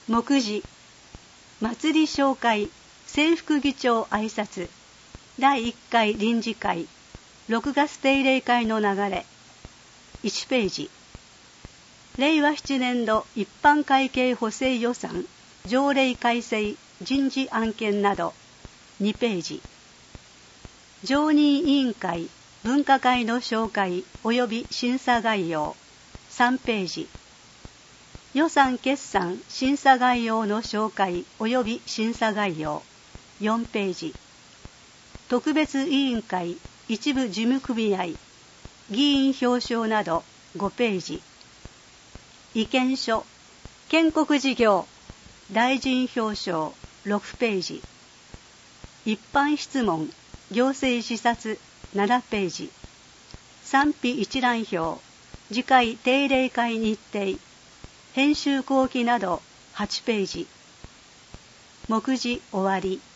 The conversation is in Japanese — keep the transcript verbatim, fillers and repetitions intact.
目次、祭り紹介、正副議長挨拶、だいいっかい臨時会、ろくがつ定例会の流れ、いちページ。れいわななねん度一般会計補正予算、条例改正、人事案件など、にページ。常任委員会、分科会の紹介及び審査概要、さんページ。予算決算審査概要の紹介及び審査概要、よんページ。特別委員会一部事務組合、議員表彰などごページ。意見書、建国事業、大臣表彰ろくページ。一般質問、行政視察ななページ。賛否一覧表、次回定例会日程、編集後記などはちページ。目次終わり。